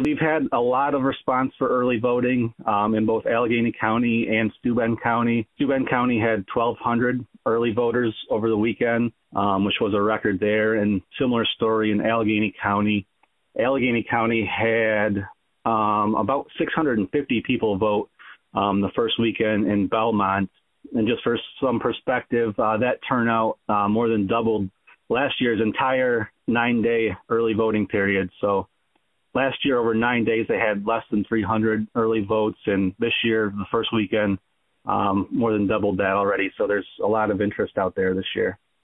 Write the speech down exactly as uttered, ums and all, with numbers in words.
We've had a lot of response for early voting um, in both Allegheny County and Steuben County. Steuben County had twelve hundred early voters over the weekend, um, which was a record there. And similar story in Allegheny County. Allegheny County had um, about six hundred fifty people vote um, the first weekend in Belmont. And just for some perspective, uh, that turnout uh, more than doubled last year's entire nine-day early voting period. So last year, over nine days, they had less than three hundred early votes. And this year, the first weekend, um, more than doubled that already. So there's a lot of interest out there this year.